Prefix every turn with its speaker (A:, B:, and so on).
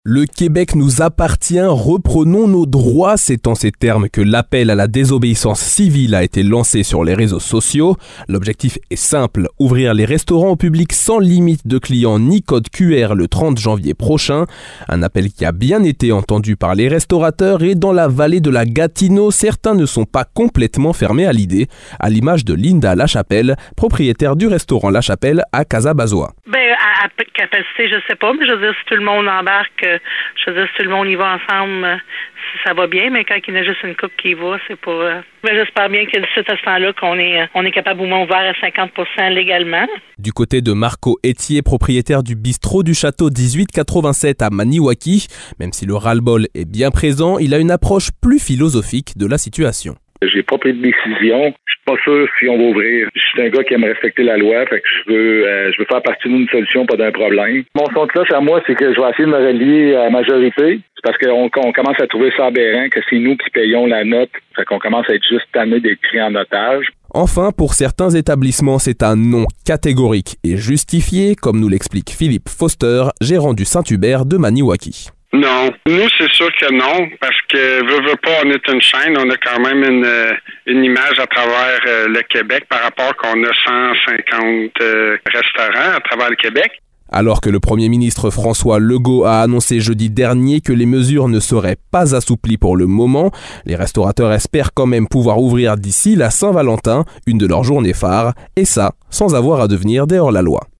A: Le Québec nous appartient, reprenons nos droits, c'est en ces termes que l'appel à la désobéissance civile a été lancé sur les réseaux sociaux. L'objectif est simple, ouvrir les restaurants au public sans limite de clients ni code QR le 30 janvier prochain. Un appel qui a bien été entendu par les restaurateurs et dans la vallée de la Gatineau, certains ne sont pas complètement fermés à l'idée, à l'image de Linda Lachapelle, propriétaire du restaurant Lachapelle à Casabazois.
B: À capacité, je sais pas, mais je veux dire, si tout le monde embarque, je veux dire, si tout le monde y va ensemble, ça va bien, mais quand il y en a juste une couple qui y va, c'est pas... j'espère bien que d'ici à ce temps-là, qu'on est capable au moins ouvert à 50% légalement.
A: Du côté de Marco Etier, propriétaire du bistrot du château 1887 à Maniwaki, même si le ras-le-bol est bien présent, il a une approche plus philosophique de la situation.
C: J'ai pas pris de décision. Je suis pas sûr si on va ouvrir. Je suis un gars qui aime respecter la loi, fait que je veux faire partie d'une solution, pas d'un problème. Mon son de cloche à moi, c'est que je vais essayer de me relier à la majorité. C'est parce qu'on commence à trouver ça aberrant que c'est nous qui payons la note. Fait qu'on commence à être juste tanné d'être pris en otage.
A: Enfin, pour certains établissements, c'est un non catégorique et justifié, comme nous l'explique Philippe Foster, gérant du Saint-Hubert de Maniwaki.
D: Non. Nous, c'est sûr que non, parce que veut pas, on est une chaîne, on a quand même une image à travers le Québec par rapport qu'on a 150 restaurants à travers le Québec.
A: Alors que le Premier ministre François Legault a annoncé jeudi dernier que les mesures ne seraient pas assouplies pour le moment, les restaurateurs espèrent quand même pouvoir ouvrir d'ici la Saint-Valentin, une de leurs journées phares, et ça, sans avoir à devenir des hors-la-loi.